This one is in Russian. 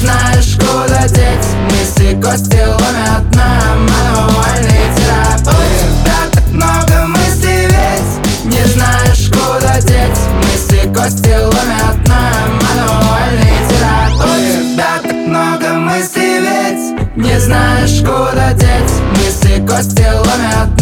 знаешь, куда деть. Мысли кости ломят на мануальный терапевт. У тебя так много мыслей, ведь не знаешь, куда деть. Мысли кости ломят на мануальный терапевт. У тебя так много мыслей, ведь не знаешь, куда деть. Мысли кости ломят